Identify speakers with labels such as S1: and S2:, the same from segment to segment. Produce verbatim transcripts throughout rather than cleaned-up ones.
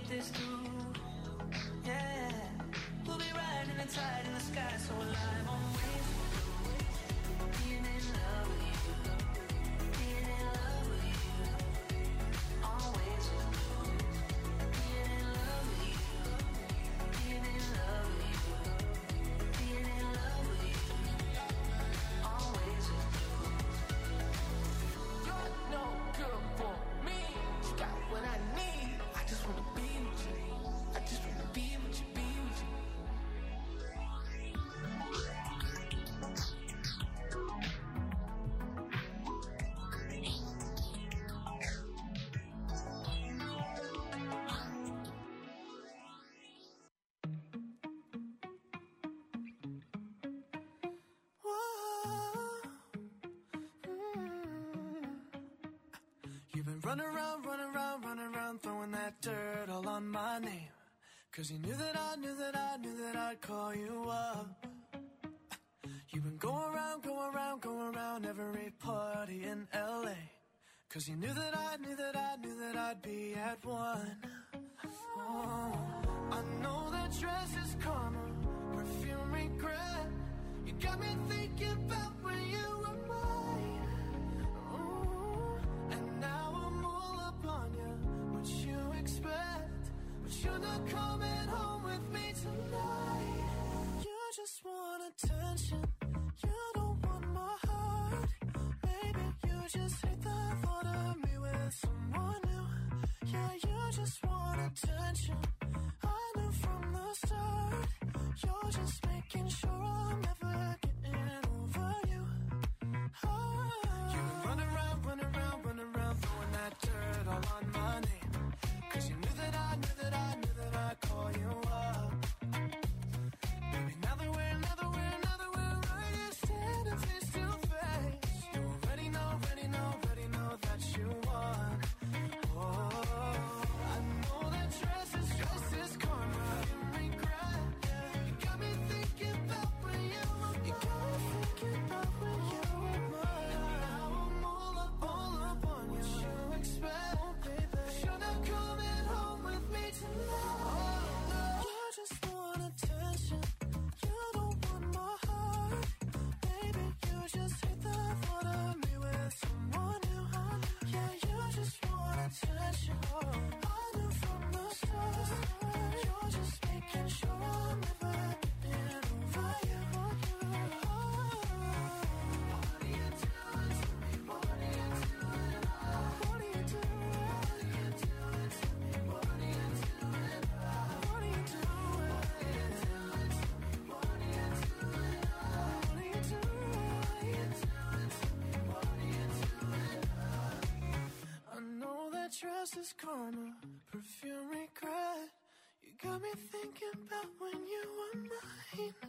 S1: this through. Yeah, we'll be riding the tide in the sky, so alive on waves. Being in love with you, being in love with you, always with you. Being in love with you, being in love with you, being in love with you, always with you. You're no good for me. You got what I need. I just wanna be with you. I just wanna be with you, be with you. You've been running around, running around, running around, throwing that dirt all on my name. Cause you knew that I knew that I knew that I'd call you up. You've been going around, going around, going around every party in L A. Cause you knew that I knew that I knew that I'd be at one. Oh, I know that dress is karma, perfume regret. You got me thinking about when you were mine. Oh, and now I'm all up on you. What you expect? But you're not coming home with me tonight. You just want attention. You don't want my heart. Maybe you just hate the thought of me with someone new. Yeah, you just want attention. I knew from the start. You're just making sure I'm never getting over you. Oh. You've been running around, running around, running around, throwing that dirt all on my name. Cause you knew that I knew that I knew that I'd call you up. Baby, now that we're, now that we're, now that we're right here standing face to face, you already know, already know, already know that you won. Oh, I know that dress is, dress is karma, you regret. You got me thinking about when you were mine. You got me thinking about when you were mine. And now I'm all up, all up on you. What you expect, oh, baby? You're not coming home with me tonight. Oh, no. You just want attention. You don't want my heart. Baby, you just hate the thought of me with someone new. Yeah, you just want attention. I knew from the start. You're just making sure I'm never getting over you. Oh, what are you doing to me? What are you doing? What are you doing? What are you doing to me? What are you doing? What are you doing? What are you doing? What are you doing? I know that dress is karma, perfume regret. You got me thinking about when you were mine.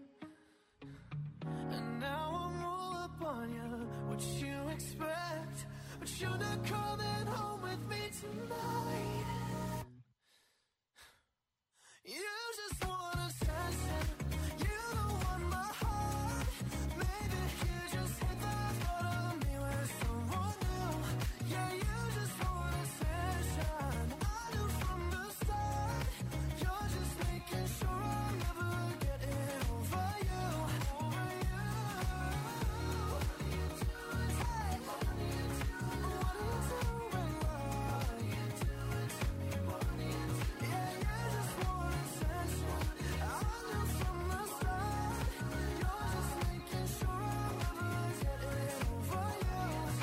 S1: And now I'm all up on you. What you expect? But you're not coming home with me tonight. You just want attention. You don't want my heart. Maybe you just hate the thought of me with someone new. Yeah, you just want attention. I knew from the start. You're just making sure I'm never getting over you. Over you. What are you doing? Hey. What are you doing? What are you doing? What are you doing to me? What are you doing? Yeah, you just want attention. I knew from the start. You're just making sure I'm never getting over you.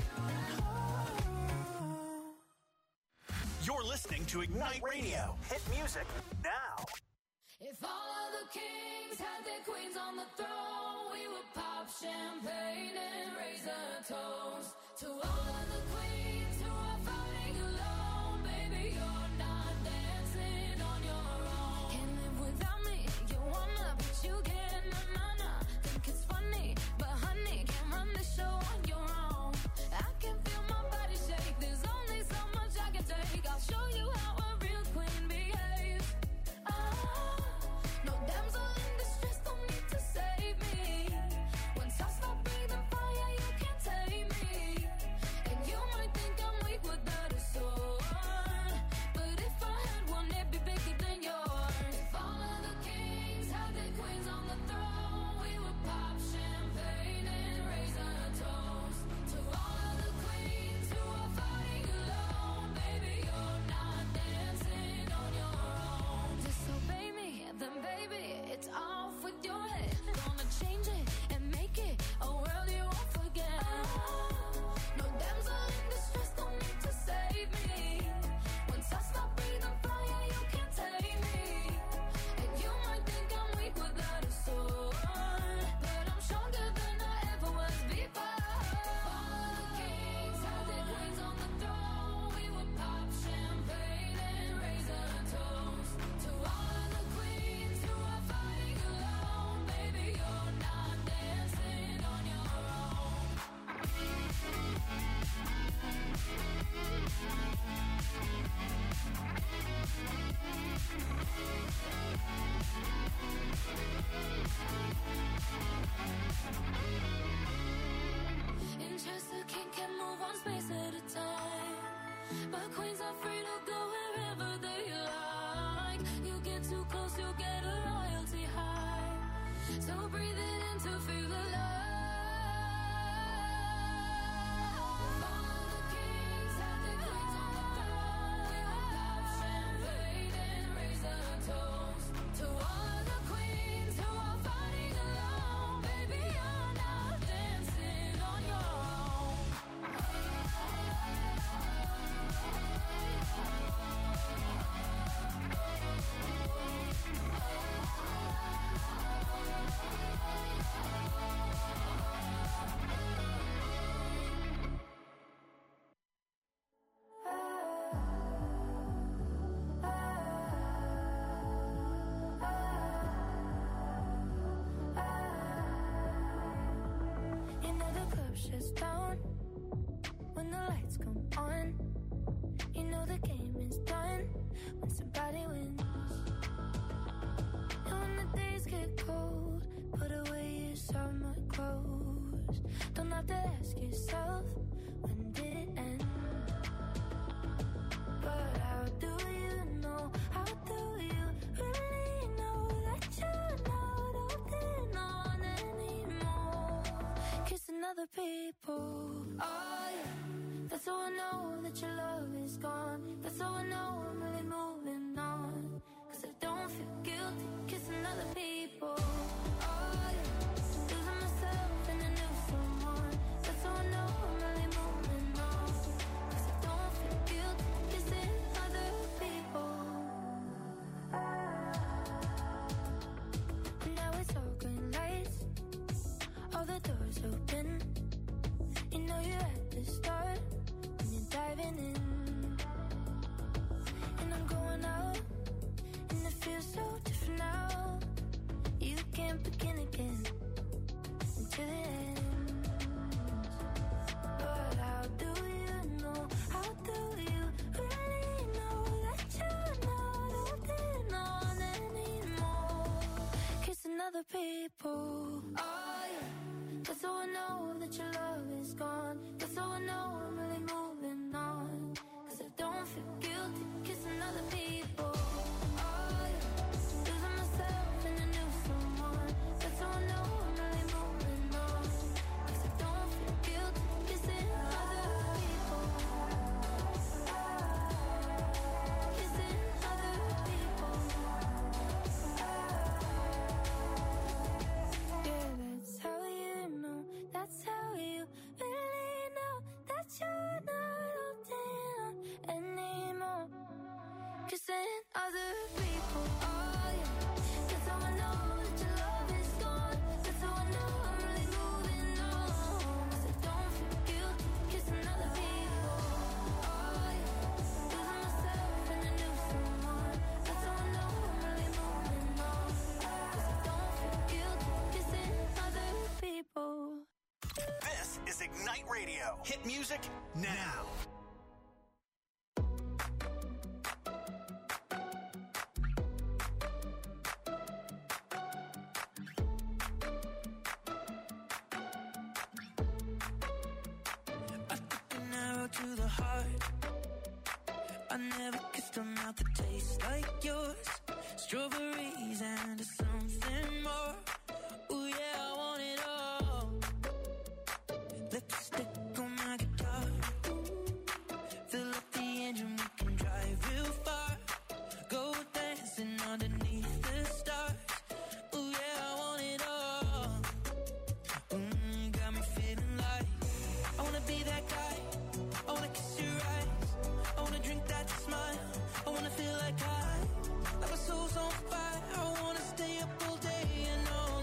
S1: Oh.
S2: You're listening to Ignite Radio. Hit music now.
S3: If all of the kings had their queens on the throne, we would pop champagne and raise a toast to all of the queens who are fighting alone. Baby, you're not dancing on your own. Can't live without me, you wanna, but you can't. Nah, nah, nah. Think it's funny, but honey, can't run the show on your own. I can feel my body shake. There's only so much I can take. I'll show you how a real queen behaves. Ah, no damsel in distress, don't need to save me. Once I stop breathing fire, you can't take me. And you might think I'm queens are free to go wherever they like. You get too close, you'll get a royalty high. So breathe it in to feel the love. Shuts down when the lights come on. You know the game is done when somebody wins. And when the days get cold, put away your summer clothes. Don't have to ask yourself, when did it end? But how do you know, how do you really know that you're not holding on anymore? Kissing other people, oh yeah. That's how I know that your love is gone. That's how I know I'm really moving on. Cause I don't feel guilty kissing other people, oh yeah. Losing myself in a new someone. That's how I know I'm really moving on. Cause I don't feel guilty kissing other people. And now it's all green lights, all the doors open. You know you're at the start when you're diving in. And I'm going out, and it feels so different now. You can't begin again until the end. But how do you know, how do you really know that you're not holding on anymore? Kissing other people, oh yeah. That's how I know that your love is gone. That's how I know I'm really moving on. Cause I don't feel guilty kissing other people, oh yeah. Losing myself in a new someone. That's how I know I'm really moving on. Cause I don't feel guilty kissing other people. Kissing other people. Yeah, that's how you know. That's how you really know that you're not holding on anymore. Kissing other people, oh yeah. That's how I know that your love is gone. That's how I know I'm really moving on. Cause I don't feel guilty kissing other people, oh yeah. Losing myself in a new someone. That's how I know I'm really moving on. Cause I don't feel guilty kissing other people.
S2: This is Ignite Radio. Hit music now.
S1: I took an arrow to the heart. I never kissed a mouth that tastes like yours. Strawberries and something more. Ooh yeah, I want it all. Lipstick on my guitar. Fill up the engine, we can drive real far. Go dancing underneath the stars. Ooh yeah, I want it all. Mm, got me feeling like I wanna be that guy. I wanna kiss your eyes. I wanna drink that smile. I wanna feel like I, like my soul's on fire. I wanna stay up all day and all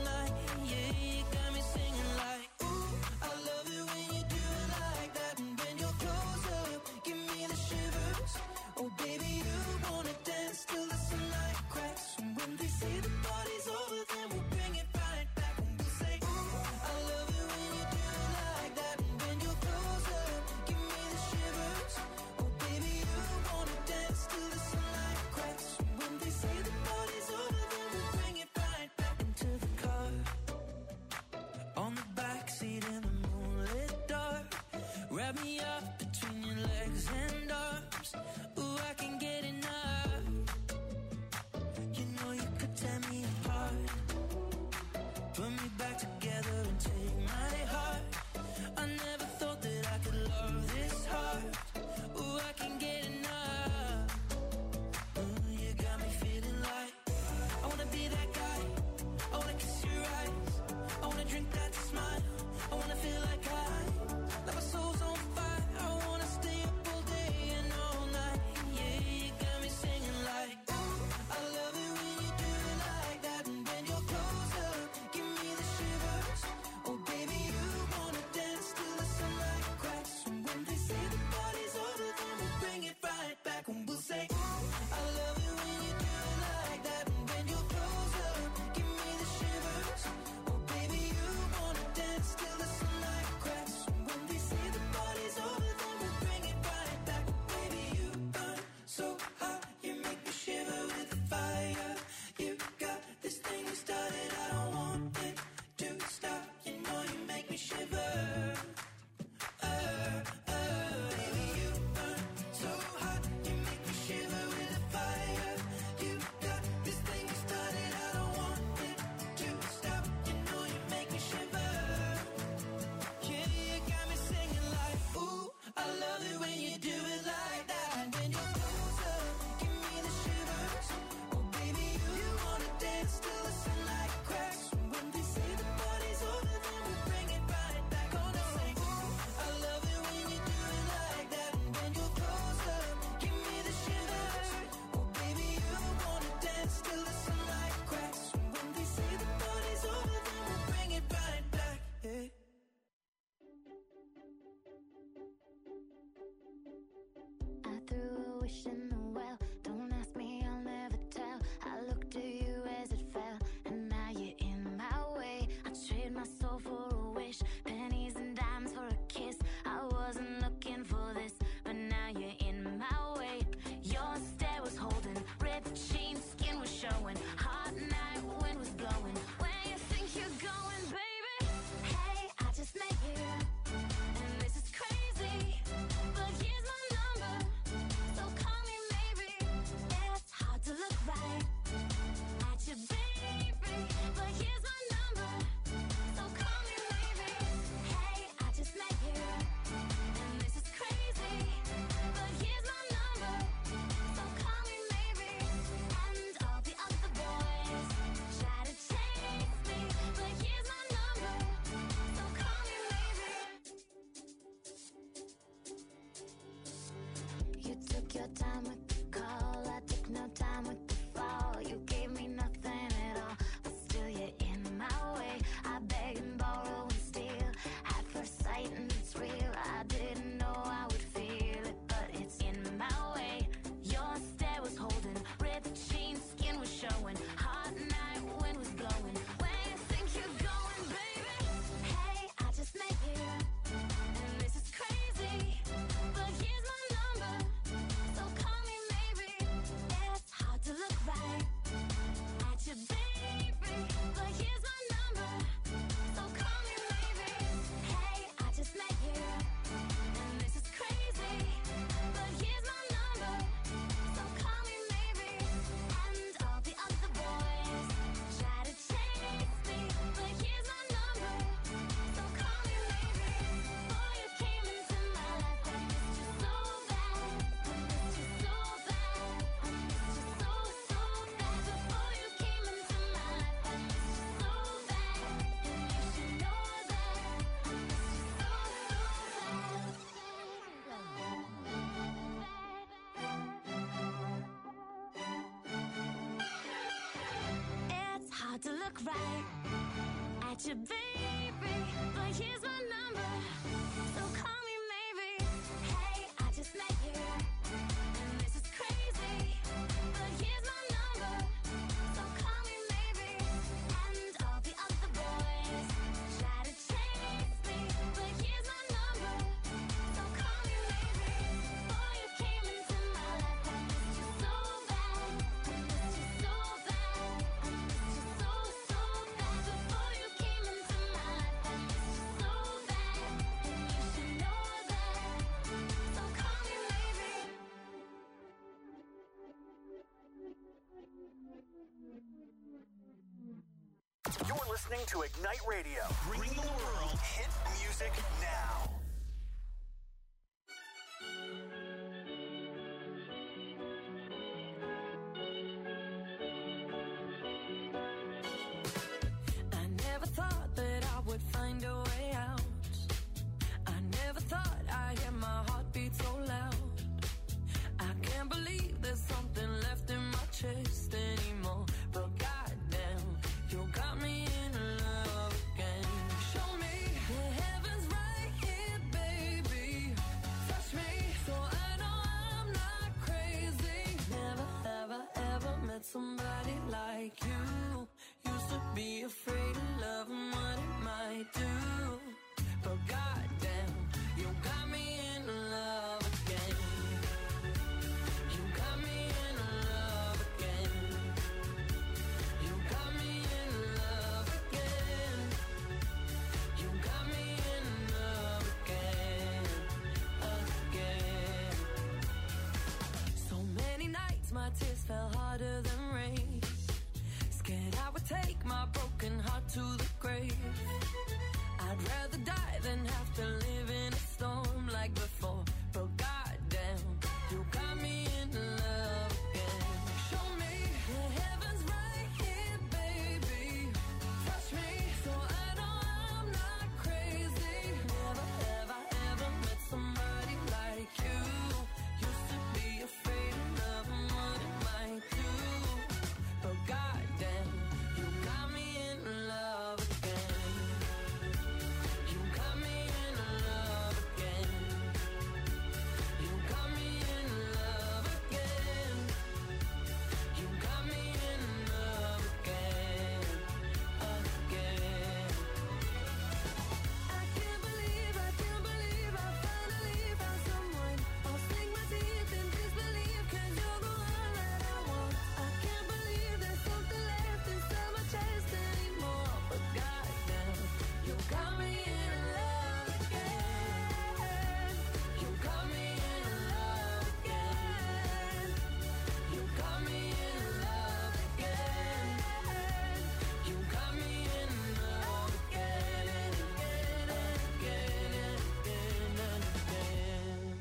S4: time with the call, I took no time with the fall. You gave me nothing at all, but still you're in my way. I beg and borrow and steal, at first sight and it's real. I didn't know I would feel it, but it's in my way. Your stare was holding, ripped jeans, skin was showing. Hot night, wind was blowing. Where you think you're going, baby? Hey, I just met you, and this is crazy, but here's my number, so call me maybe. It's hard to look right at you, baby, but here's my number, so call me maybe. Hey, I just met you, and this is crazy, but here's my number, so call me maybe. And all the other boys try to chase me, but here's my number, so call me maybe. Before you came into my life, I missed you so bad, I missed you so bad, I missed you so, so bad. Before you came into my life, I missed you so bad, and you should know that I missed you so, so bad. It's hard to look right at you, baby, but here's my number, so call me maybe. Hey, I just met you, and this is crazy, but here's my number, so call me maybe. And all the other boys try to chase me, but here's my number, so call me maybe. Before you came into my life, I missed you so bad, I missed you so bad, I missed you so, so bad. Before you came into my life, I missed you so bad, and you should know that, so call me maybe.
S2: You're listening to Ignite Radio, bringing the world hit music now.
S1: I never thought that I would find a way out. I never thought I'd hear my heartbeat so loud. I can't believe there's something left in my chest anymore. But goddamn, you got me in love again. Show me the heavens right here, baby. Touch me so I know I'm not crazy. Never, ever, ever met somebody like you. Used to be afraid of love and what it might do. But goddamn, you got me in love again. You got me in love again. You got me in love again. You got me in love again, again. So many nights my tears fell harder than rain. Scared I would take my broken heart to the grave. I'd rather die than have to live in a storm like before. But goddamn, you got me in love again. Show me the heavens right here, baby. Touch me so I know I'm not crazy. Never, ever, ever met somebody like you. Used to be afraid of love and what it might do. But goddamn, you got me in love again. You got me in love again. You got me in love again. You got me in love again, again. I can't believe, I can't believe I finally found someone. I'll sink my teeth in disbelief, 'cause you're the one that I want. I can't believe there's something left inside my chest anymore. But goddamn, you got me in love again. You got me in love again. You got me in love again. You got me in love again and again and again and again and again.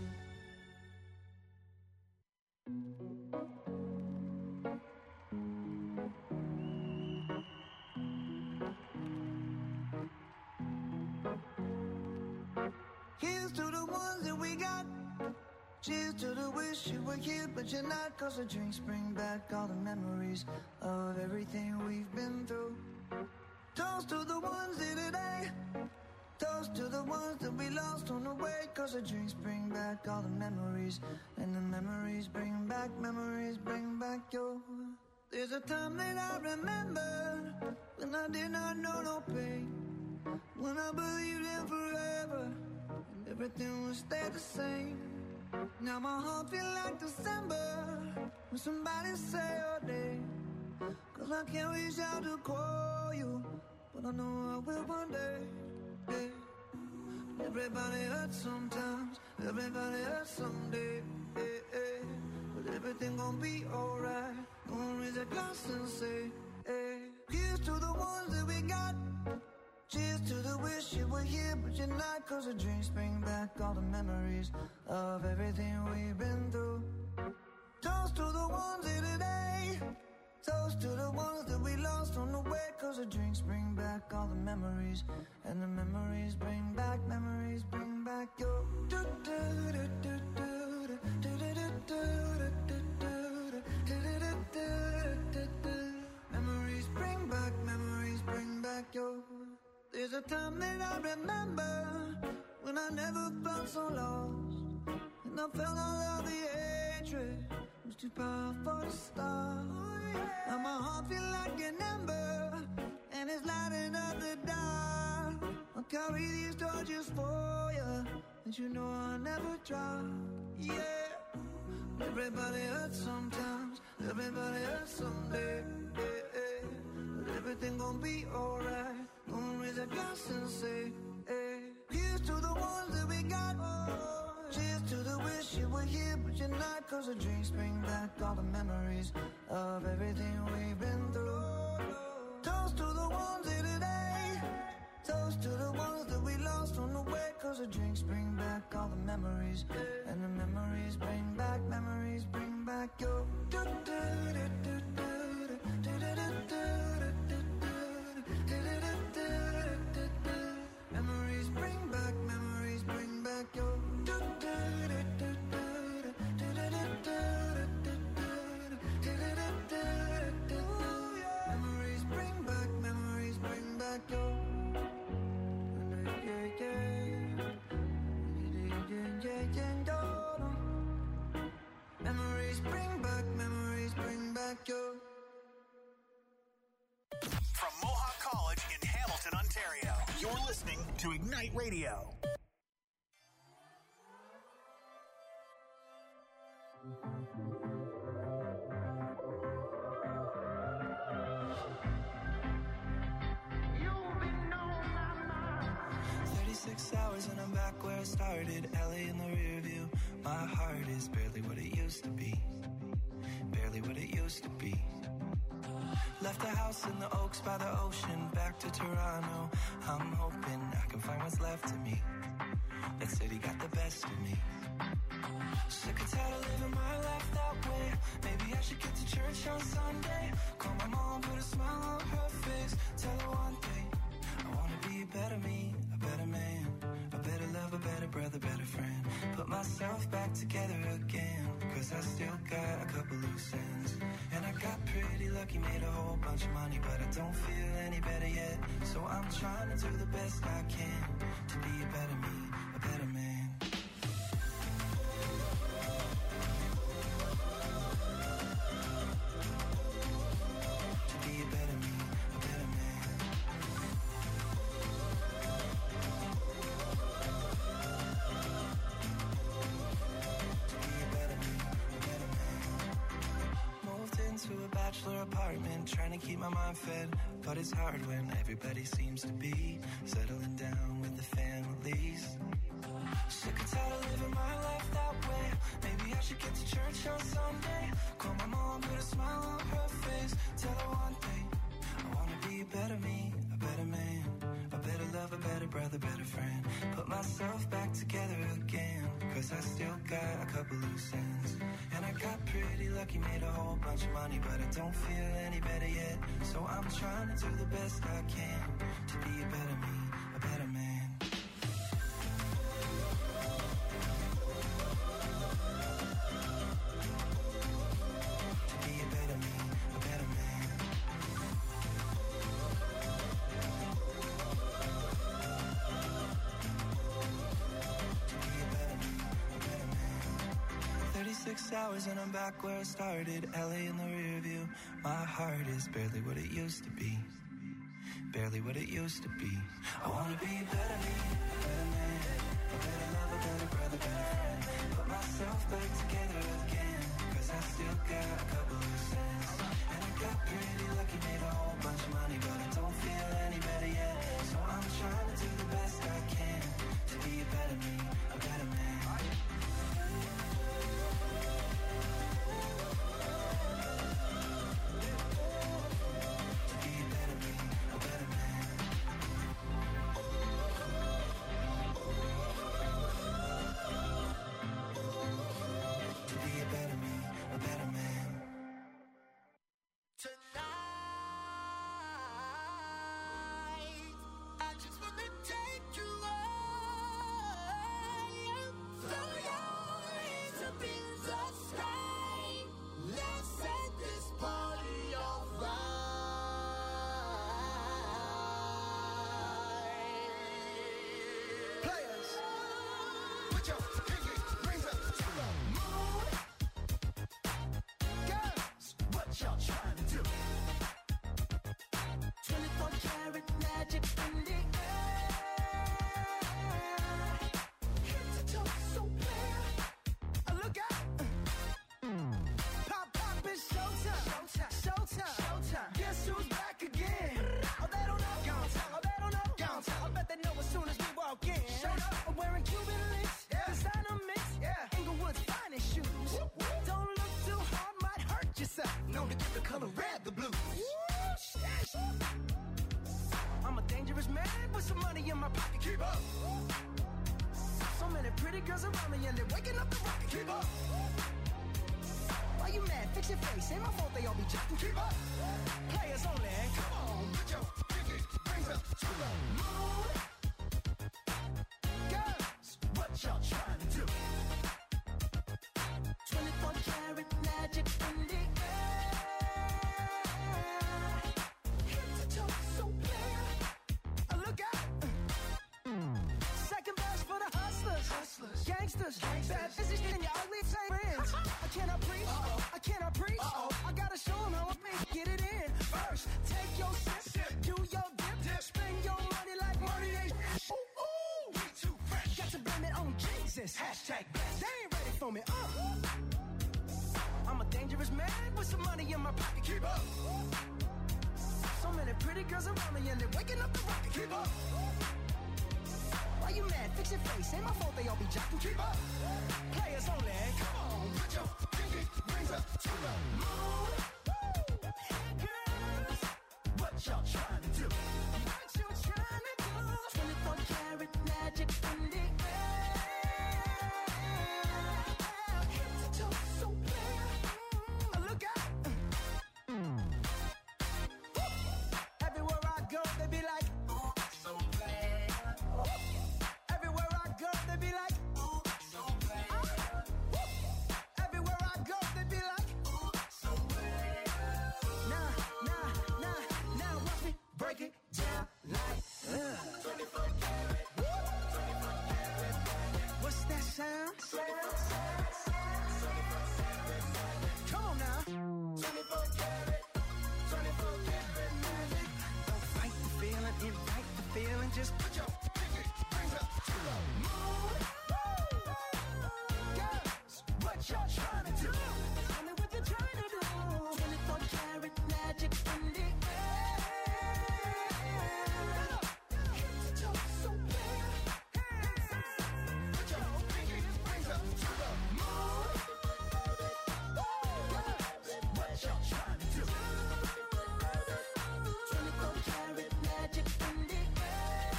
S5: Here's to the ones that we got.
S1: Cheers to the wish you were here, but you're not. Cause the drinks bring back all the memories of everything we've been through. Toast to the ones here today. Toast to the ones that we lost on the way. Cause the drinks bring back all the memories. And the memories bring back, memories bring back your. There's a time that I remember when I did not know no pain. When I believed in forever and everything would stay the same. Now my heart feel like December when somebody say your name. Cause I can't reach out to call you, but I know I will one day. Yeah. Everybody hurts sometimes, everybody hurts someday. Yeah, yeah. But everything gon' be alright. Gonna raise a glass and say, hey. Here's to the ones that we got. Cheers to the wish you were here, but you're not. Cause the drinks bring back all the memories of everything we've been through. Toast to the ones here today. Toast to the ones that we lost on the way. Cause the drinks bring back all the memories. And the memories bring back, memories bring back your. Memories bring back, memories bring back your. There's a time that I remember when I never felt so lost. And I felt all of the hatred was too powerful to stop. Now my heart feel like an ember and it's lighting up the dark. I'll carry these torches for you, and you know I'll never drop. Yeah. Everybody hurts sometimes, everybody hurts someday. Yeah, yeah. But everything gon' be alright. Gonna raise a glass and say, hey. Here's to the ones that we got. Oh, cheers to the wish you were here, but you're not. Cause the drinks bring back all the memories of everything we've been through. Toast to the ones here today. Toast to the ones that we lost on the way. Cause the drinks bring back all the memories. And the memories bring back, memories bring back your. Memories bring back, memories bring back your. Memories bring back, memories bring back your. Memories bring back, memories bring back your.
S2: From Mohawk College in Hamilton, Ontario, you're listening to Ignite Radio.
S1: thirty-six hours and I'm back where I started. L A in the rear view. My heart is barely what it used to be. Barely what it used to be. Left the house in the Oaks by the ocean. Back to Toronto. I'm hoping I can find what's left of me. That city got the best of me. Sick and tired of living my life that way. Maybe I should get to church on Sunday. Call my mom, put a smile on her face. Tell her one thing, I wanna be a better me, a better man, a better love, a better brother, better friend. Put myself back together again, cause I still got a couple loose ends. And I got pretty lucky, made a whole bunch of money, but I don't feel any better yet. So I'm trying to do the best I can to be a better me, a better man. Apartment, trying to keep my mind fed, but it's hard when everybody seems to be settling down with the families. Sick and tired of living my life that way. Maybe I should get to church on Sunday. Call my mom, put a smile on her face. Tell her one thing, I wanna be a better me, a better man, a better love, a better brother, better friend. Put myself back together again, cause I still got a couple loose ends. And I got pretty lucky, made a whole bunch of money, but I don't feel any better yet. So I'm trying to do the best I can to be a better me, a better man. six hours and I'm back where I started. L A in the rear view. My heart is barely what it used to be. Barely what it used to be. I wanna be better me, a better man, a better lover, better brother, better friend. Put myself back together again, cause I still got a couple of cents. And I got pretty lucky, made a whole bunch of money, but I don't feel any better yet. So I'm trying to do the best I can to be a better me, a better man.
S5: Hashtag best. They ain't ready for me. Uh. I'm a dangerous man with some money in my pocket. Keep up. So many pretty girls around me and they're waking up the rocket. Keep up. Why you mad? Fix your face. Ain't my fault they all be jocking. Keep up. Players only. Come on, put your pinky rings up to the moon. Hey girls, what y'all trying to do? What you trying to do? twenty-four karat magic in the air. Come on now. twenty-four karat, twenty-four karat magic. Don't fight the feeling, invite the feeling. Just put your pinky rings up to the moon. Girls, what y'all trying to do? Tell me what you're trying to do. twenty-four karat magic in the air. Head to toe so clear. Put your pinky rings up to the moon. What y'all trying to do? twenty-four karat magic in the air.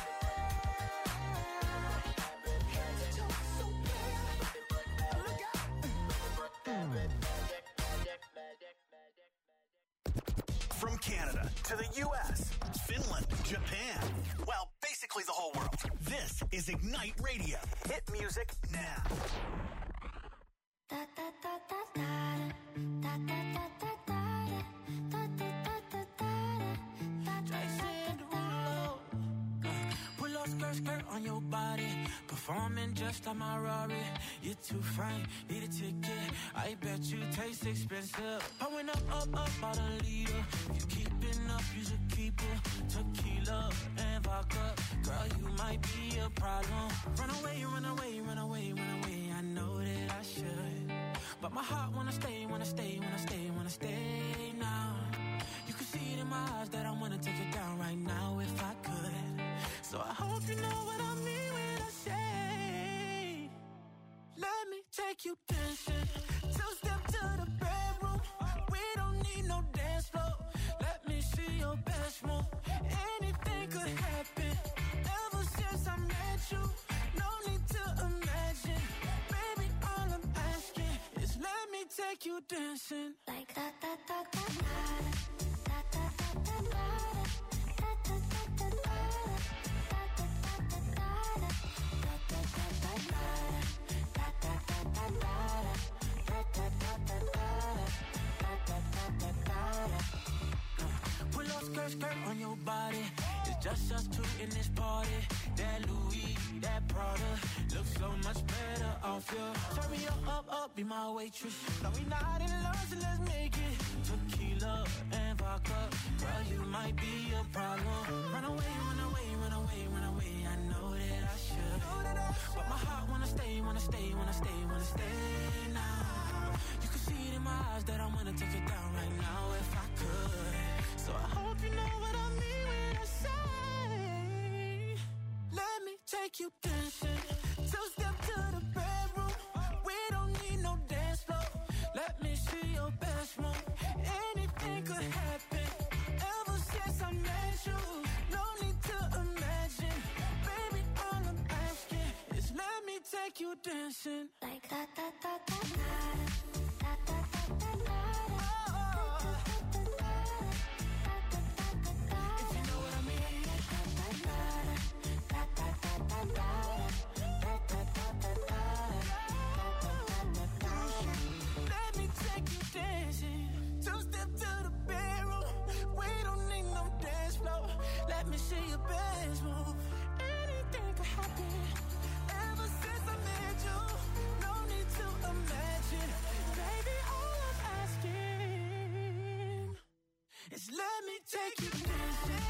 S5: Head to toe so clear. Look out.
S2: From Canada to the U S, Finland, Japan, well, basically the whole world. This is Ignite Radio. Hit music now.
S6: Pull up skirt, skirt on your body.
S5: Performing just like my Rari. You're too fine, need a ticket. I bet you taste expensive. Pouring up, up, up, about a liter. If you keeping up, you should keep it. Tequila and vodka. Girl, you might be a problem. Run away, run away, run away, run away. I know that I should, but my heart wanna stay, wanna stay, wanna stay, wanna stay now. You can see it in my eyes that I wanna take it down right now if I could. So I hope you know what I mean when I say, let me take you dancing. Two step to the bedroom. We don't need no dance floor. Let me see your best move. Anything could happen. Ever since I met you, no need to imagine. Baby, all I'm asking is let me take you dancing.
S4: Like that, that, that, that, that, that, that, that, that, that.
S5: Pull up skirt, skirt on your body. It's just us two in this party. That Louis, that Prada looks so much better off you. Turn me up, up, up, be my waitress. No, we not in love, so let's make it. Tequila and vodka. Girl, you might be a problem. Run away, run away, run away, run away. I know that I should, but my heart wanna stay, wanna stay, wanna stay, wanna stay now. You can see it in my eyes that I wanna take it down right now if I could. So I hope you know what I mean when I say, let me take you dancing. Two step to the bedroom. We don't need no dance floor. Let me see your best move. Anything could happen. Ever since I met you, no need to imagine. Baby, all I'm asking is let me take you dancing.
S4: Like that, that, that, that, that, that, that, that, that, that.
S5: Let me see your best move. Anything could happen. Ever since I met you, no need to imagine. Baby, all I'm asking is let me take you dancing.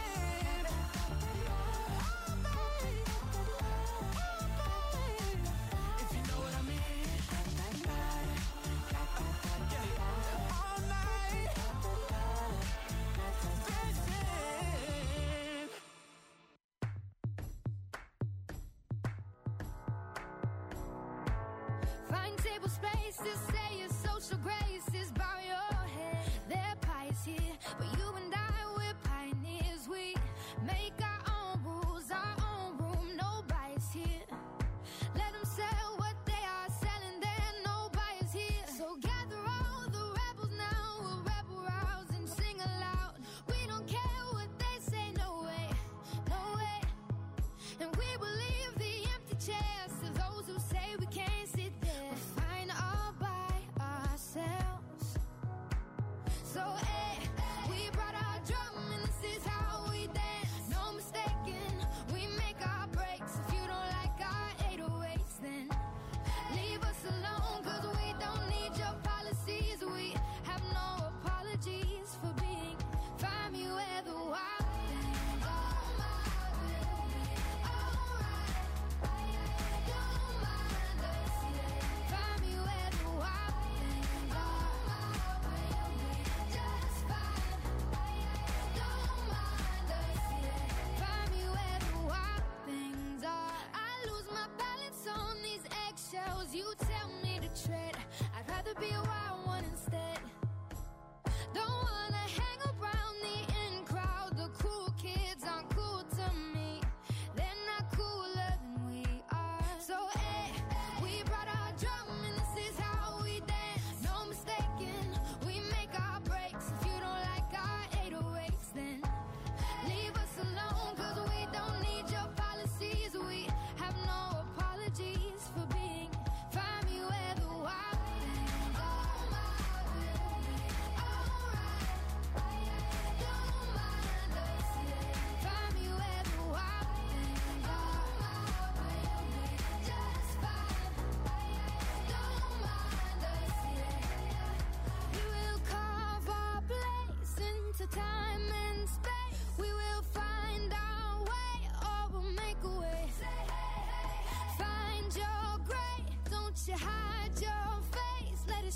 S3: Find table spaces, say your social graces, bow your head. They're pies here, but you and I, we're pioneers. We make our own rules, our own room, no bias here. Let them sell what they are selling, there no bias here. So gather all the rebels now, we'll rebel rouse and sing aloud. We don't care what they say, no way, no way. And we will leave the empty chairs to those who say we can't sit there. We're fine all by ourselves.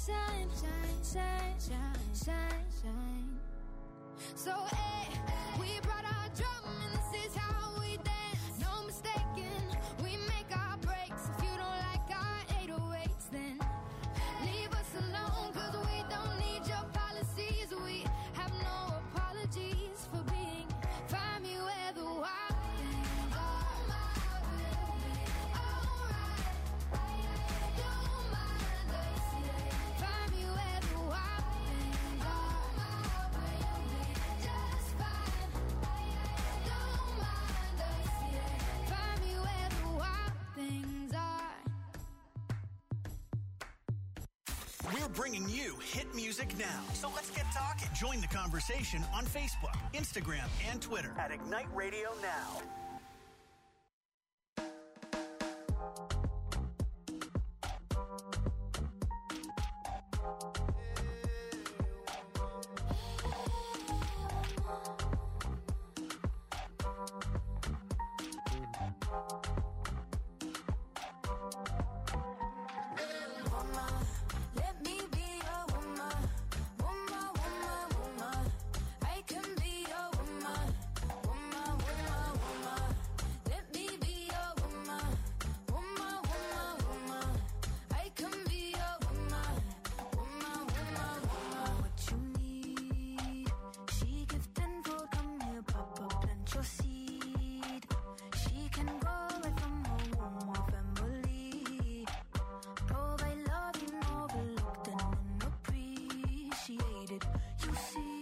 S3: shine, shine, shine, shine, shine, shine. So, hey, we brought our drum and this is how we dance. No mistaking, we make our breaks. If you don't like our eight oh eights, then leave us alone, cause we don't need your policies. We have no apologies for being. Find me where the wild things are. Alright, don't mind us. Find me where the wild things are. Just fine, don't mind us. Find me where the wild things are.
S2: We're bringing you hit music now. So let's get talking. Join the conversation on Facebook, Instagram, and Twitter at Ignite Radio Now.
S3: Let me be your woman, woman, woman, woman. I can be your woman, woman, woman, woman. Let me be your woman, woman, woman, woman. I can be your woman, woman, woman, woman. What you need, she give tenfold. Come here, Papa, plant your seed. She can go right from her womb or family. Provide love you overlooked and unappreciated. You see,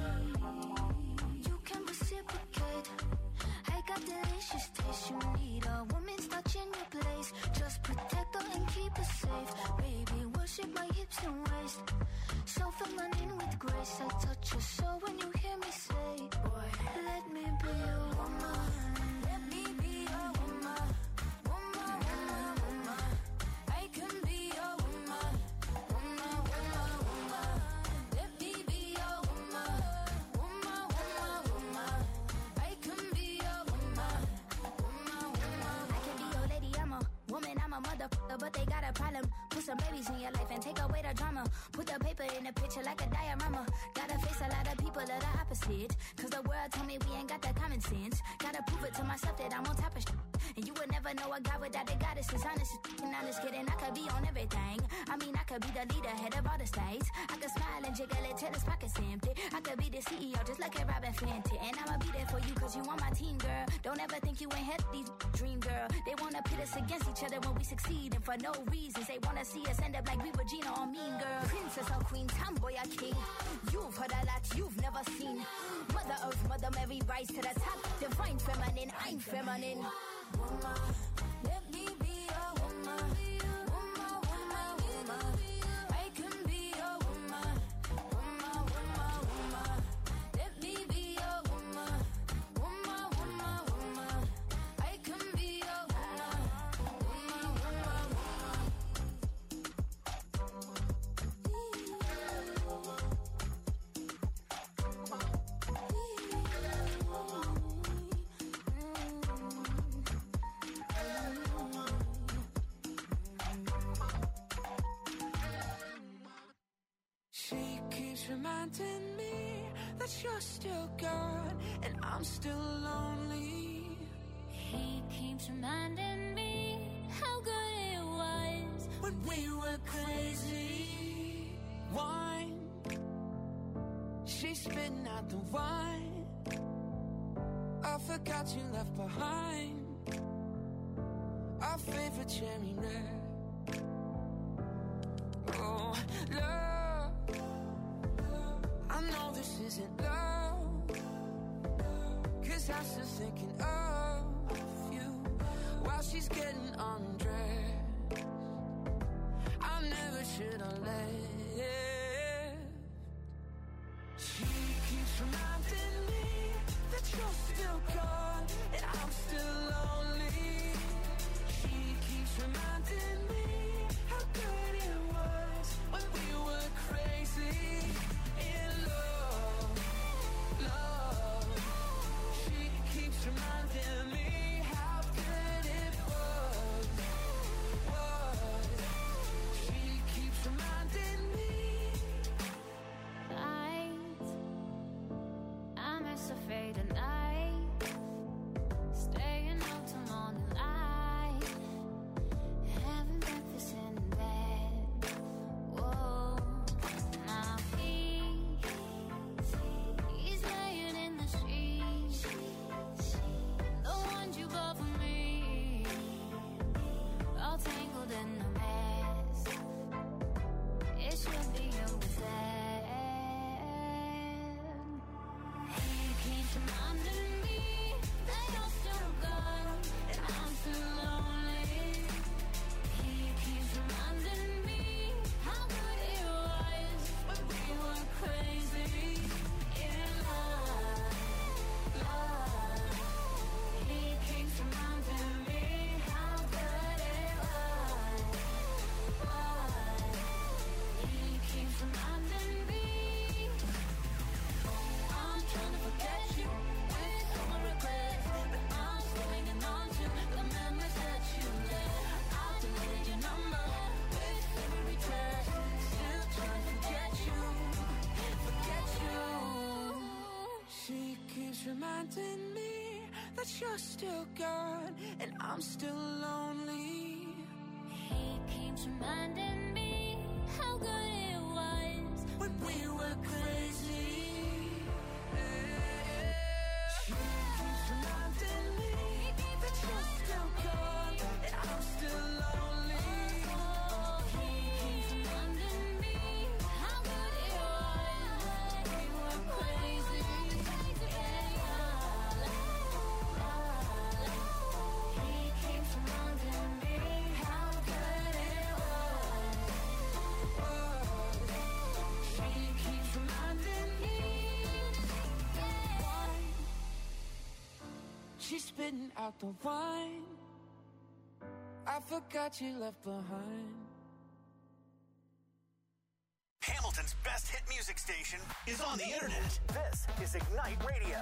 S3: you can reciprocate. I got delicious taste. You need a woman's touch in your place. Just protect her and keep her safe. Baby, worship my hips and waist. So feminine with grace. I touch your soul when you hear me say, boy, let me be your woman. Let me be your woman. Woman, woman, woman. I can be your woman, woman, woman, woman. Let me be your woman, woman, woman, woman. I can be your woman, woman, woman. I can be your lady, I'm a woman, I'm a motherfucker, but they got a problem. Put some babies in your life and take away the drama. Put the paper in the picture like a diorama. Gotta face a lot of people that are opposite, cause the world told me we ain't got that common sense. Gotta prove it to myself that I'm on top of shit. And you would never know a guy without a goddess. Is honest and honest kidding. I could be on everything. I mean, I could be the leader, head of all the states. I could smile and jiggle it till his pockets empty. I could be the C E O just like a Robin Fenty. And I'ma be there for you cause you on my team, girl. Don't ever think you ain't had these dream, girl. They wanna pit us against each other when we succeed. And for no reasons, they wanna see us end up like we Regina or Mean Girl. Princess or queen, tomboy or king. You've heard a lot you've never seen. Mother Earth, Mother Mary, rise to the top. Divine feminine, I'm feminine. Woman, let me be your woman. Woman, woman, woman. I can be your woman. Woman, woman, woman. Let me be your woman. Woman, woman, woman. I can be your woman. Woman, woman, woman.
S5: She keeps reminding me that you're still gone and I'm still lonely.
S3: He keeps reminding me how good it was
S5: When we were crazy, wine. She's spitting out the wine. I forgot you left behind our favorite cherry red. Oh, love, I know this isn't love, cause I'm still thinking of you while she's getting undressed. I never should have left. She keeps reminding me that you're still gone and I'm still lonely. She keeps reminding me how good it was when we were crazy in love, love. She keeps reminding me how good it was, was. She keeps reminding me
S3: reminding me that you're still gone and I'm still lonely. He keeps reminding me how good it was when we were crazy in love, love. He keeps reminding me how good it was, was. He keeps reminding me. I'm trying to forget you with all my regrets, but I'm still hanging on to the memories that you left. I've deleted your number with every text, still trying to forget you, forget you.
S1: She keeps reminding me that you're still gone and I'm still lonely.
S3: He keeps reminding me how good it was
S1: When we were crazy. She keeps reminding me that you're still gone and I'm still lonely.
S3: He keeps reminding me how good it was when we were crazy. He keeps reminding me how good it was.
S1: She keeps reminding me. She's spitting out the wine I forgot you left behind.
S2: Hamilton's best hit music station is on the internet. This is Ignite Radio.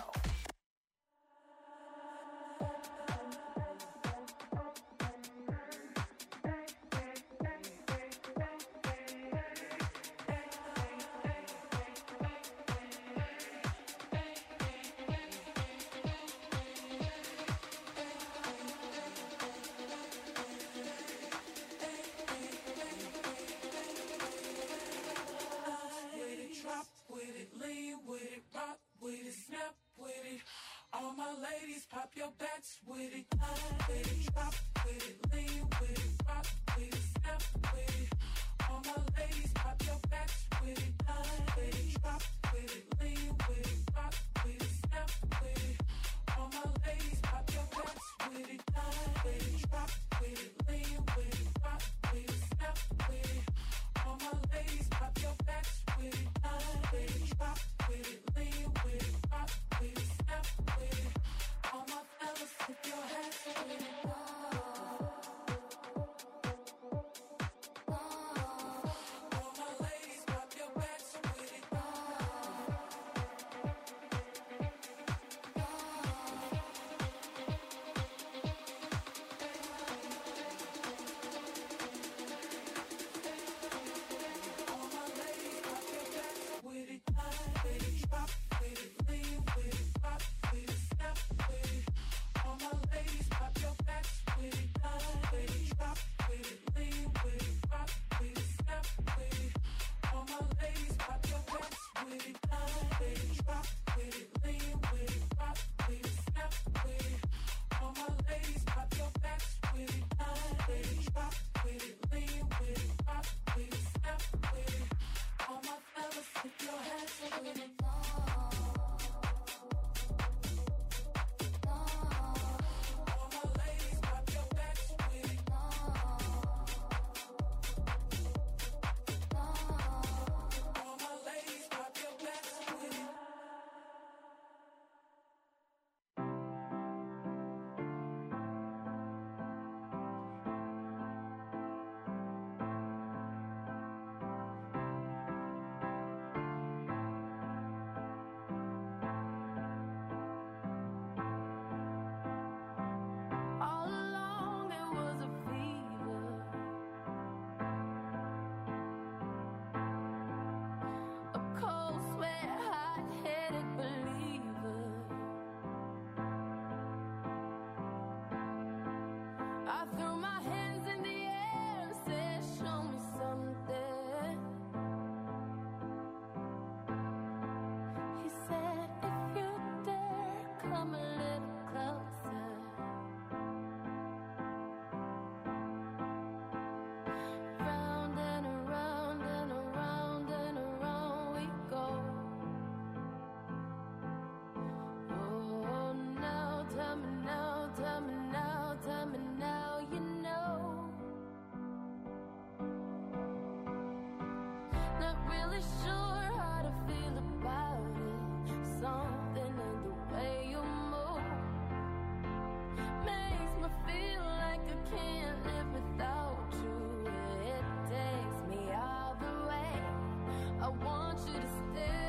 S1: With it, drop with it, lean with it, rock with it, snap with it. All my ladies, pop your backs with it. With it, drop with it, lean with it, rock with it, snap with it. All my ladies, pop your backs with it. With it, drop with it, lean with it, rock with it, snap with it. All my ladies, pop your backs with it. With it, drop with it, lean with it, rock with it, snap with it. All my ladies, pop your backs with it. With it, drop with it, lean with it, rock with it, snap with it. All my fellas, put your hands with it. All my ladies, pop your backs with it. All my ladies, pop your backs with it. With it, drop with it, lean with it, rock with it, snap with it. All my ladies, pop your backs with it. With it, drop with it, lean with it, rock with it, snap with it. All my ladies, pop your backs with it. With it, drop with it, lean with it, rock with it, snap with it. All my ladies, pop your backs with it. With it, drop with it, lean with it, rock with it, snap with it. All my fellas, put your hands with it. All my ladies, pop your backs with it. All my ladies, pop your backs with it.
S3: really sure how to feel about it. Something in the way you move makes me feel like I can't live without you. It takes me all the way. I want you to stay.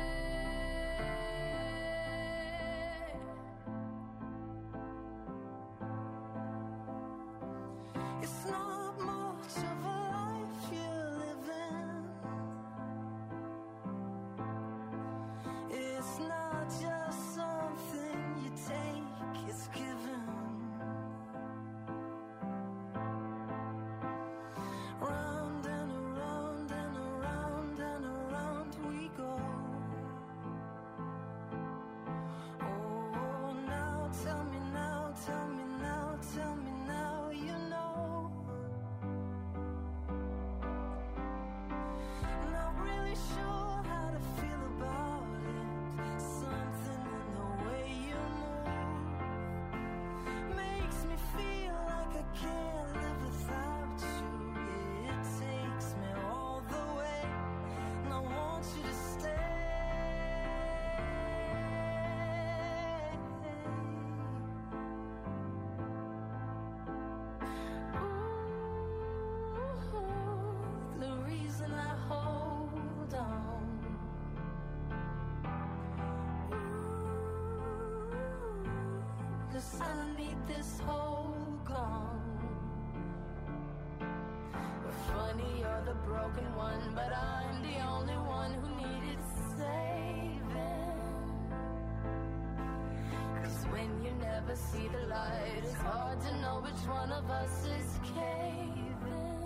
S3: It's not much of a life you're living. It's not just something you take, it's given. Round and around and around and around we go. Oh, now tell me now, tell me now, tell me now, you know. Not really sure how to feel about it. Something in the way you move makes me feel like I can't live without you. It takes me all the way, and I want you to stay. Ooh, the reason I hold on. Ooh, 'cause I need this whole gone. Funny, you're the broken one, but I'm the only one who needed saving. 'Cause when you never see the light, it's hard to know which one of us is caving.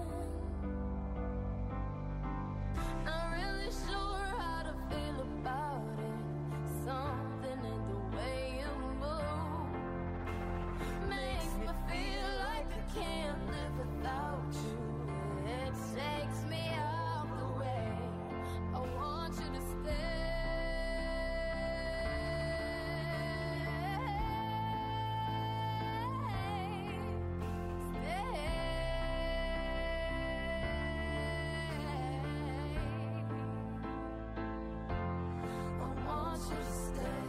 S3: Not really sure how to feel about it. Something in the way you move makes me feel like I can't live without you. It takes me out the way. I want you to stay. Stay. I want you to stay.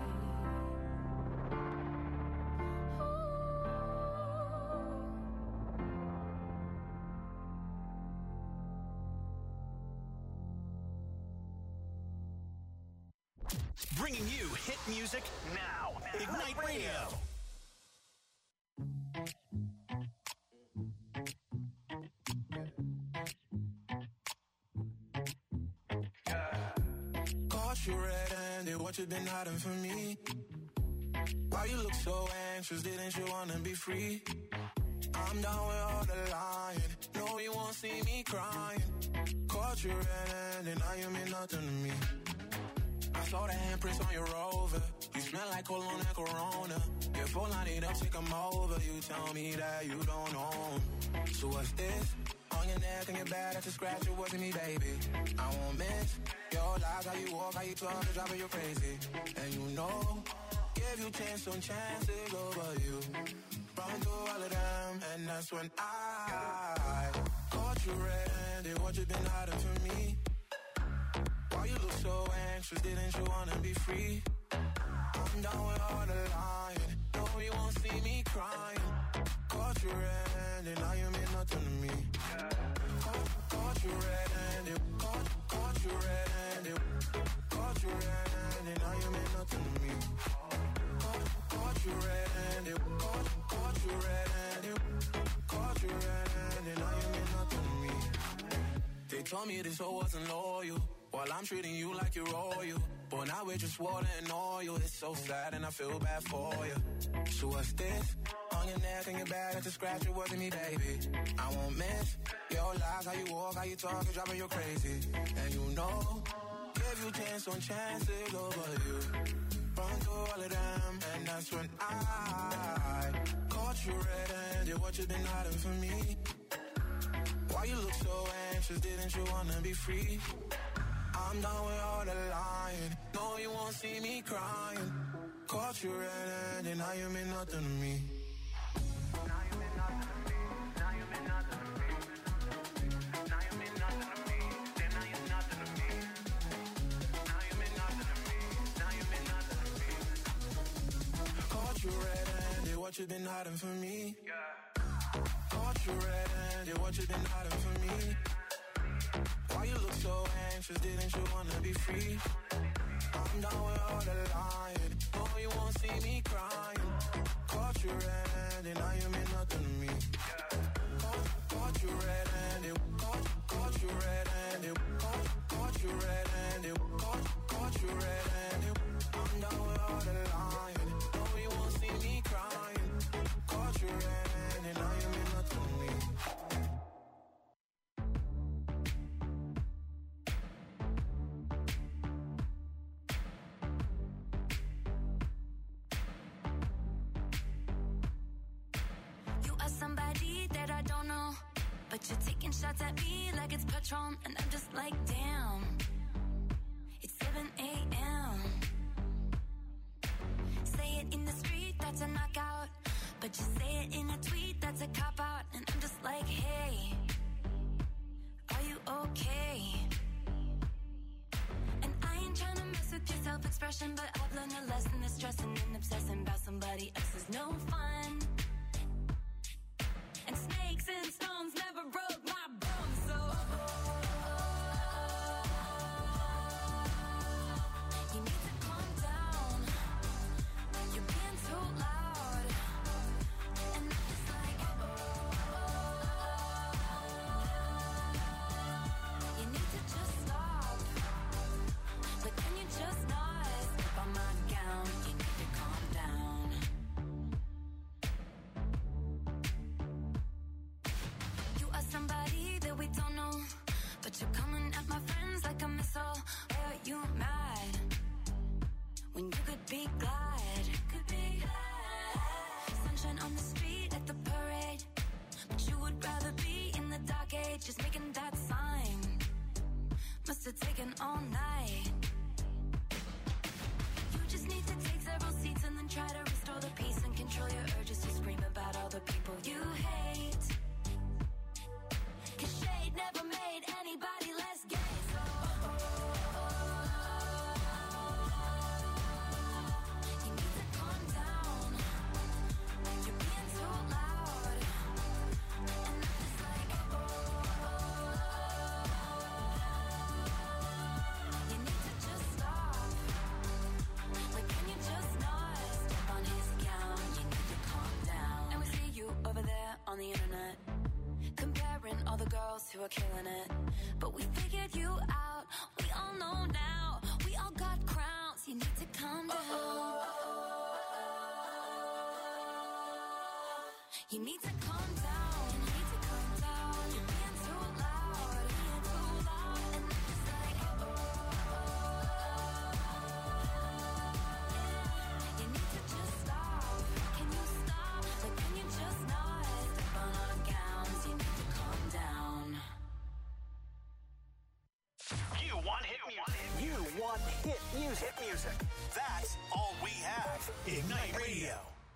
S2: Bringing you hit music now. Ignite Radio.
S1: Caught you red-handed, what you been hiding from me? Why you look so anxious, didn't you wanna be free? I'm down with all the lying, no you won't see me crying. Caught you red-handed, now you mean nothing to me. I saw the handprints on your Rover, you smell like cologne and Corona. Your phone light up, take 'em over, you tell me that you don't know 'em. So what's this? On your neck and your back, that's a scratch, it wasn't me, baby. I won't miss your lies, how you walk, how you talk, it's driving you crazy. And you know, give you chance on chances over you. Run through all of them, and that's when I caught you red-handed, what you been hiding from me? Why you look so anxious, didn't you wanna be free? I'm down with all the lying, no you won't see me crying. Caught you red-handed, now you mean nothing to me. Caught, caught you red-handed, caught, caught you red-handed, caught you red-handed, now you mean nothing to me. Caught, caught you red-handed, caught, caught you red-handed, caught you red-handed, now you mean nothing to me. They told me this hoe wasn't loyal, while I'm treating you like you're royal. But now we're just water and oil. It's so sad and I feel bad for you. So what's this? On your neck and your back, that's a scratch, it wasn't me, baby. I won't miss your lies, how you walk, how you talk, it's driving you crazy. And you know, give you chance on chances over you. Run through all of them, and that's when I caught you red-handed, what you been hiding from me? Why you look so anxious, didn't you wanna be free? I'm done with all the lying, no you won't see me crying. Caught you red-handed, now you mean nothing to me. Now you mean nothing to me, now you mean nothing to me. Now you mean nothing to me, then now you're nothing to me. you been hiding from me? Caught you red-handed, what you been hiding from me? Why you look so anxious, didn't you wanna be free? I'm down with all the lying, oh, you won't see me crying. Caught you red-handed, now you mean nothing to me. Caught, caught you red-handed, caught, caught you red-handed, caught, caught you red-handed, caught, caught you red-handed. I'm down with all the lying, oh, you won't see me crying. Caught you red-handed, now you mean nothing to me.
S3: Somebody that I don't know, but you're taking shots at me like it's Patron, and I'm just like, damn, it's seven a.m. Say it in the street, that's a knockout, but you say it in a tweet, that's a cop-out, and I'm just like, hey, are you okay? And I ain't trying to mess with your self-expression, but I've learned a lesson that stressing and obsessing about somebody else is no fun. And snakes and stones never broke my bones, so you need to calm down. You're being too loud, and I'm just like, you need to just stop. But can you just not step on my gown? You need to calm down. Somebody that we don't know, but you're coming at my friends like a missile. Why are you mad when you could be glad? Could be glad. Sunshine on the street at the parade, but you would rather be in the dark age, just making that sign. Must have taken all night. You just need to take several seats and then try to restore the peace and control your urges to scream about all the people you hate. Cause shade never made anybody less gay, so you need to calm down. You're being too loud, and I'm just like, you need to just stop. Like, can you just not step on his gown? You need to calm down. And we see you over there on the internet, comparing all the girls who are killing it. But we figured you out, we all know now. We all got crowns, you need to calm down. You need to calm down, you need to calm down. You're being too loud, being too loud. And I'm just like, you need to just stop. Can you stop? Like, can you just not step on our gowns? You need to calm down.
S2: You want hit music. You want hit music. Hit music. That's all we have. Ignite Radio.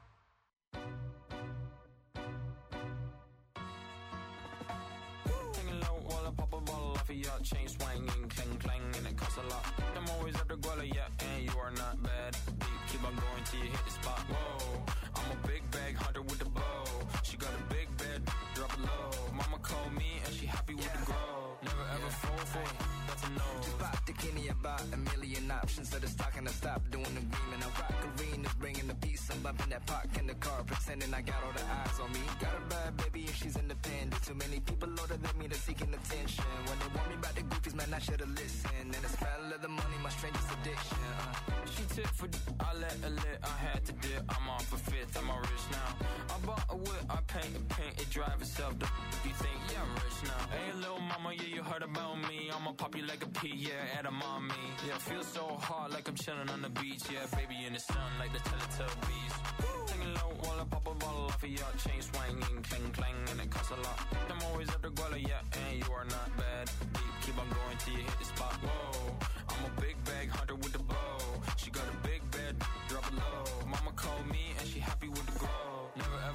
S6: Hanging low while I pop a bottle off of your chain swinging, clang clang, and it costs a lot. I'm always at the guala, yeah, and you are not bad. Deep, keep on going till you hit the spot. Whoa, I'm a big bag hunter with the bow. She got a big bed, drop it low. Mama called me and she happy with the grow. Never ever yeah. fall for it, that's a no.
S7: Just pop the Kenny about a million options. So the stock and I stop doing the green. And I rock arenas, bringing the peace. I'm bumping that park in the car, pretending I got all the eyes on me. Got a bad baby and she's independent. Too many people older than me, they're seeking attention. When they want me about the goofies, man, I should've listened. And the smell of the money, my strangest addiction. Uh.
S6: She tip for d- I let her lit, I had to dip. I'm off a fifth, I'm all rich now. I bought a whip, I paint and paint, it drive itself. The f- you think, yeah, I'm rich now. Hey, little mama, yeah, you heard about me. I'ma pop you like a pea, yeah, at a mommy. Yeah, feel so hot like I'm chilling on the beach. Yeah, baby in the sun like the Teletubbies. Hanging low while I pop a bottle off of your chain swinging, clang clang, and it costs a lot. I'm always at the guala, yeah, and you are not bad. Deep, keep on going till you hit the spot. Whoa, I'm a big bag hunter with the bow. She got a big bed, drop it low. Mama called me and she happy with the grow. Never ever fall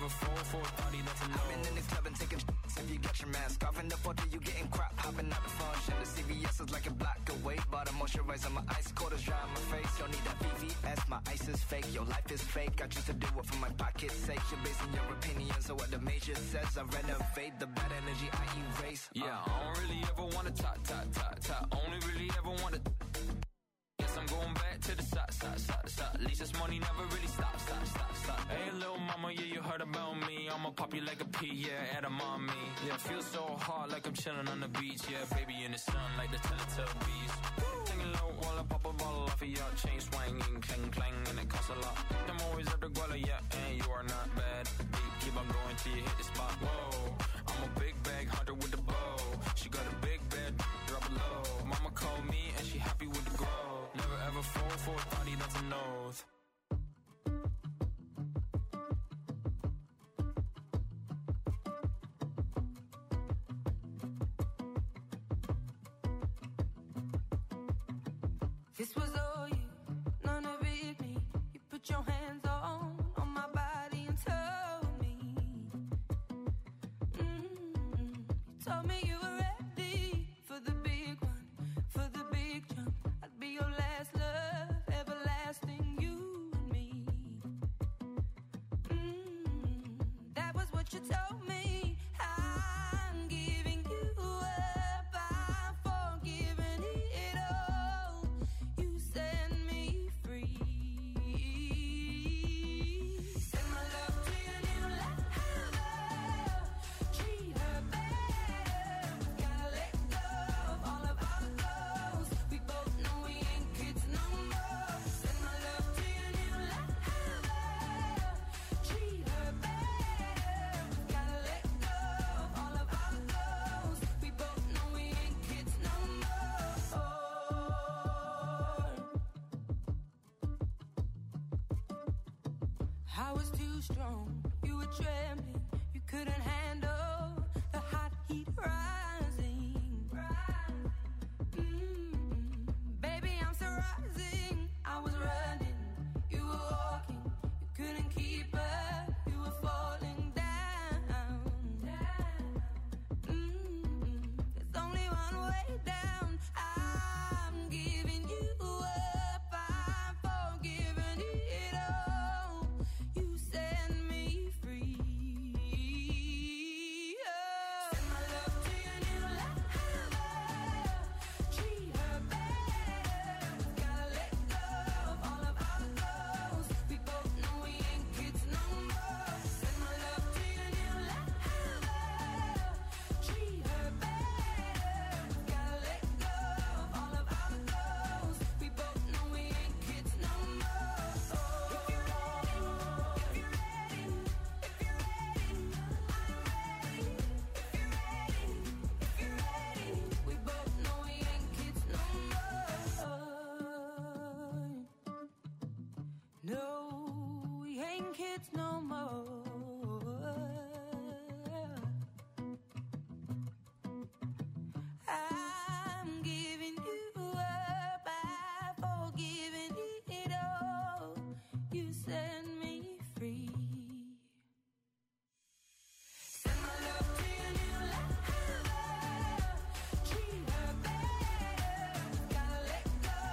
S6: four thirty, that's a no.
S7: I've been in the club and taking shots. If you get your mask off in the photo, you getting crap. Hopping out the function. The C V S is like a block away. Bought a moisturizer, my ice cold is dry on my face. Don't need that V V S, my ice is fake. Your life is fake. I choose to do it for my pocket's sake. You're basing your opinions on what the major says. I renovate the bad energy I erase.
S6: Yeah, uh. I don't really ever wanna talk, talk, talk, talk. Only really ever wanna. Guess I'm going back to the side, side, side, side. At least this money never really stops, stop, stop, stop. Hey, little mama, yeah, you heard about me. I'ma pop you like a pea, yeah, at a mommy. Yeah, feel so hot like I'm chilling on the beach. Yeah, baby in the sun like the Teletubbies. Singing low while I pop a bottle off of your chain swinging, clang, clang, and it costs a lot. I'm always at the guala, yeah, and you are not bad. Deep, keep on going till you hit the spot. Whoa, I'm a big bag hunter with the bow. She got a big bed, drop it low. Mama called me and she happy with the grow. Never ever fall for a thotty, that's a nose.
S8: This was all you, none of it me. You put your hands on, on my body and told me. Mm-hmm. You told me you were ready for the big one, for the big jump. I'd be your last love, everlasting, you and me. Mm-hmm. That was what you told me. I'm giving you up, I'm forgiving it all. You set me free. Send my love to your new lover. Treat her better. Gotta let go of all of our goals. We both know we ain't kids no more. Send my love to your new lover. Treat her better. Gotta let go of all of our goals. We both know we ain't kids no more. I was too strong, you were trembling, you couldn't handle